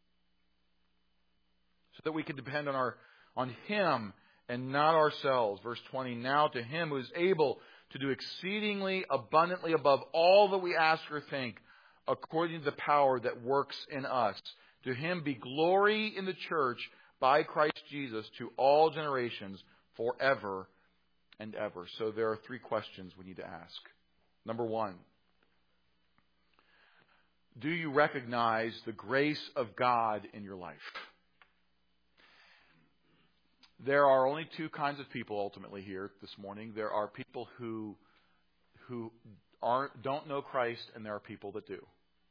So that we can depend on our on Him and not ourselves. Verse twenty, now to Him who is able to do exceedingly abundantly above all that we ask or think, according to the power that works in us. To Him be glory in the church by Christ Jesus to all generations forever and ever. So there are three questions we need to ask. Number one, do you recognize the grace of God in your life? There are only two kinds of people ultimately here this morning. There are people who who aren't don't know Christ, and there are people that do.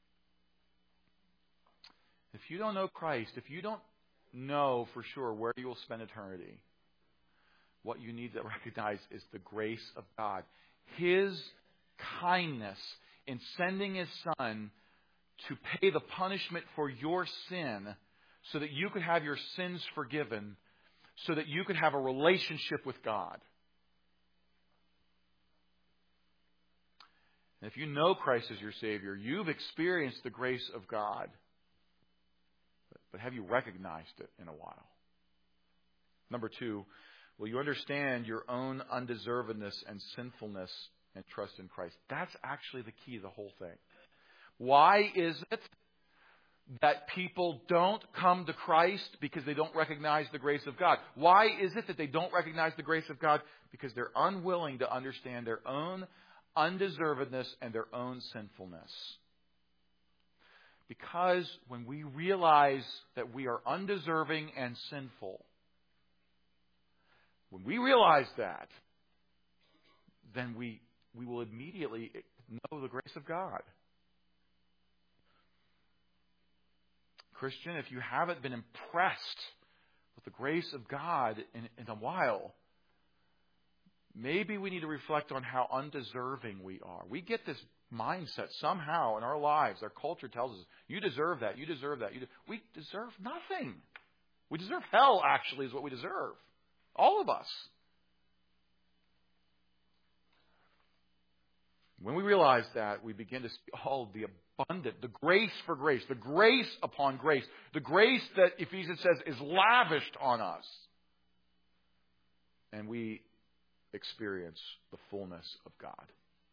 If you don't know Christ, if you don't know for sure where you will spend eternity, what you need to recognize is the grace of God. His kindness in sending His Son to pay the punishment for your sin so that you could have your sins forgiven, so that you could have a relationship with God. And if you know Christ as your Savior, you've experienced the grace of God. But have you recognized it in a while? Number two, will you understand your own undeservedness and sinfulness and trust in Christ? That's actually the key to the whole thing. Why is it that people don't come to Christ? Because they don't recognize the grace of God. Why is it that they don't recognize the grace of God? Because they're unwilling to understand their own undeservedness and their own sinfulness. Because when we realize that we are undeserving and sinful, when we realize that, then we, we will immediately know the grace of God. Christian, if you haven't been impressed with the grace of God in, in a while, maybe we need to reflect on how undeserving we are. We get this mindset somehow in our lives. Our culture tells us, you deserve that, you deserve that. You de-. We deserve nothing. We deserve hell, actually, is what we deserve. All of us. When we realize that, we begin to see all the abundant, the grace for grace, the grace upon grace, the grace that Ephesians says is lavished on us. And we experience the fullness of God.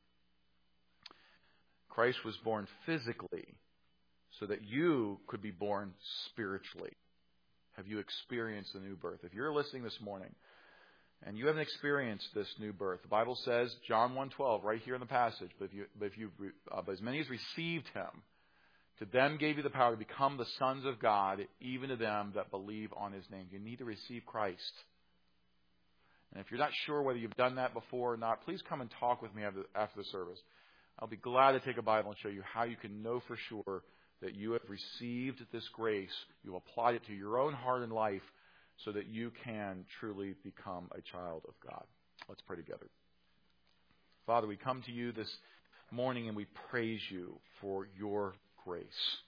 Christ was born physically so that you could be born spiritually. Have you experienced the new birth? If you're listening this morning and you haven't experienced this new birth, the Bible says, John one twelve, right here in the passage, but if you, but if you, uh, but as many as received Him, to them gave you the power to become the sons of God, even to them that believe on His name. You need to receive Christ. And if you're not sure whether you've done that before or not, please come and talk with me after, after the service. I'll be glad to take a Bible and show you how you can know for sure that you have received this grace. You've applied it to your own heart and life so that you can truly become a child of God. Let's pray together. Father, we come to you this morning and we praise you for your grace.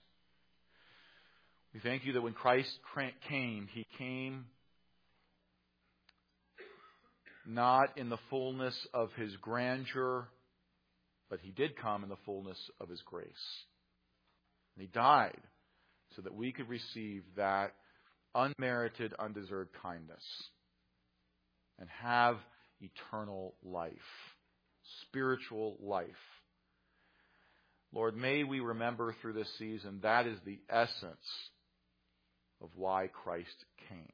We thank you that when Christ came, He came not in the fullness of His grandeur, but He did come in the fullness of His grace. And He died so that we could receive that unmerited, undeserved kindness and have eternal life, spiritual life. Lord, may we remember through this season that is the essence of why Christ came.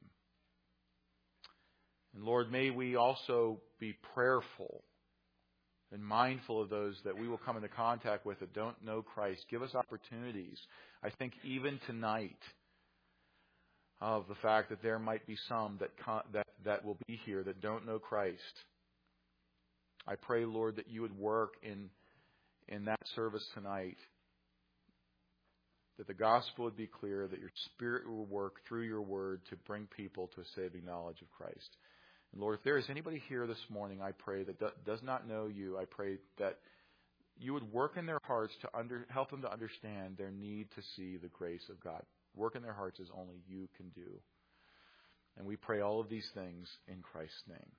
And Lord, may we also be prayerful and mindful of those that we will come into contact with that don't know Christ. Give us opportunities. I think even tonight of the fact that there might be some that that that will be here that don't know Christ. I pray, Lord, that you would work in in that service tonight, that the gospel would be clear, that your Spirit will work through your word to bring people to a saving knowledge of Christ. And Lord, if there is anybody here this morning, I pray, that do, does not know you, I pray that you would work in their hearts to under, help them to understand their need to see the grace of God. Work in their hearts as only you can do. And we pray all of these things in Christ's name.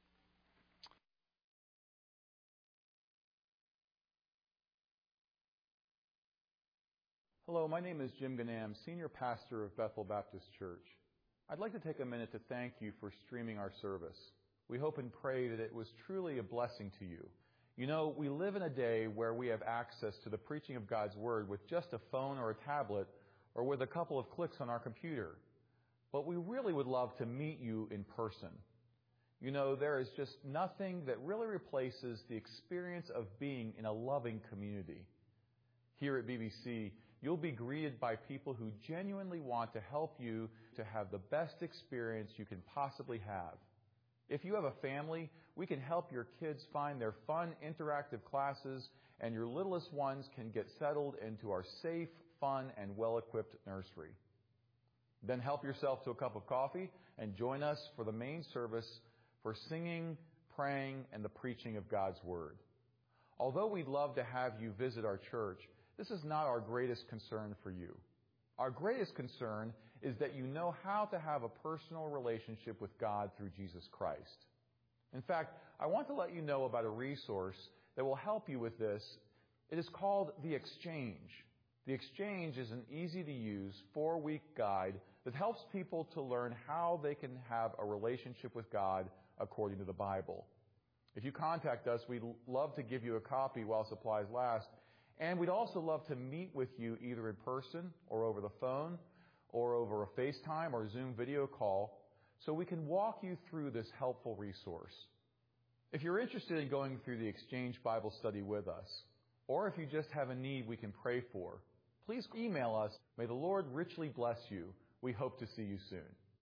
Hello, my name is Jim Ganam, Senior Pastor of Bethel Baptist Church. I'd like to take a minute to thank you for streaming our service. We hope and pray that it was truly a blessing to you. You know, we live in a day where we have access to the preaching of God's Word with just a phone or a tablet or with a couple of clicks on our computer. But we really would love to meet you in person. You know, there is just nothing that really replaces the experience of being in a loving community. Here at B B C, you'll be greeted by people who genuinely want to help you to have the best experience you can possibly have. If you have a family, we can help your kids find their fun, interactive classes, and your littlest ones can get settled into our safe, fun, and well-equipped nursery. Then help yourself to a cup of coffee and join us for the main service for singing, praying, and the preaching of God's Word. Although we'd love to have you visit our church, this is not our greatest concern for you. Our greatest concern is that you know how to have a personal relationship with God through Jesus Christ. In fact, I want to let you know about a resource that will help you with this. It is called The Exchange. The Exchange is an easy-to-use four-week guide that helps people to learn how they can have a relationship with God according to the Bible. If you contact us, we'd love to give you a copy while supplies last. And we'd also love to meet with you either in person or over the phone or over a FaceTime or Zoom video call so we can walk you through this helpful resource. If you're interested in going through the Exchange Bible Study with us, or if you just have a need we can pray for, please email us. May the Lord richly bless you. We hope to see you soon.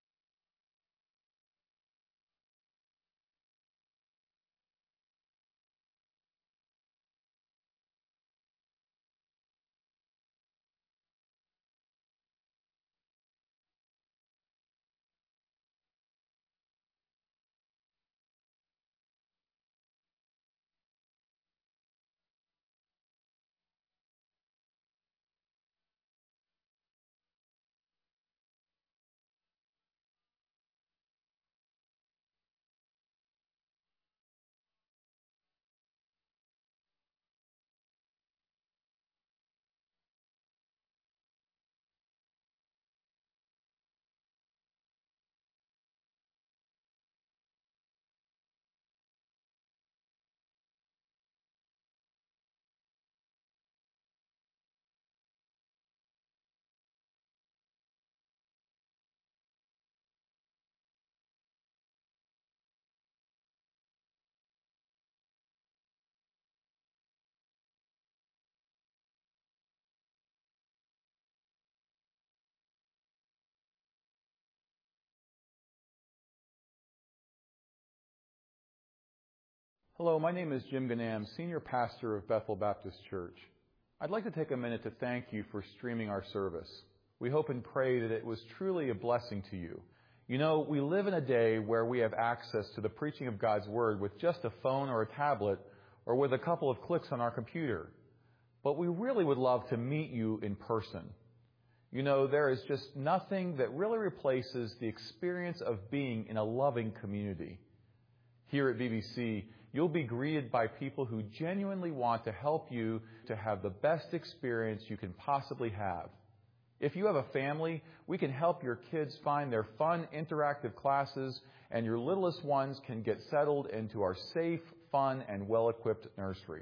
Hello, my name is Jim Ganam, Senior Pastor of Bethel Baptist Church. I'd like to take a minute to thank you for streaming our service. We hope and pray that it was truly a blessing to you. You know, we live in a day where we have access to the preaching of God's Word with just a phone or a tablet or with a couple of clicks on our computer. But we really would love to meet you in person. You know, there is just nothing that really replaces the experience of being in a loving community. Here at B B C, you'll be greeted by people who genuinely want to help you to have the best experience you can possibly have. If you have a family, we can help your kids find their fun, interactive classes, and your littlest ones can get settled into our safe, fun, and well-equipped nursery.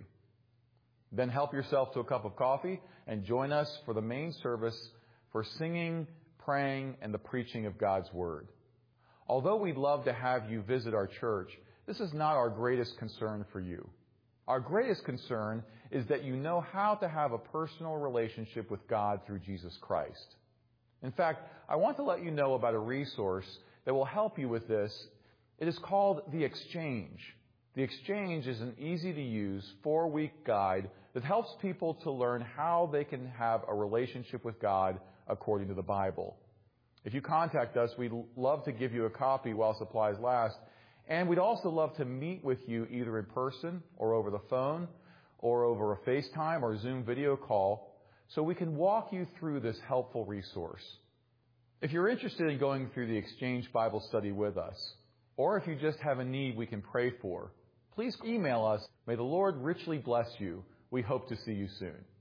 Then help yourself to a cup of coffee and join us for the main service for singing, praying, and the preaching of God's Word. Although we'd love to have you visit our church, this is not our greatest concern for you. Our greatest concern is that you know how to have a personal relationship with God through Jesus Christ. In fact, I want to let you know about a resource that will help you with this. It is called The Exchange. The Exchange is an easy-to-use four-week guide that helps people to learn how they can have a relationship with God according to the Bible. If you contact us, we'd love to give you a copy while supplies last, and we'd also love to meet with you either in person or over the phone or over a FaceTime or Zoom video call so we can walk you through this helpful resource. If you're interested in going through the Exchange Bible study with us, or if you just have a need we can pray for, please email us. May the Lord richly bless you. We hope to see you soon.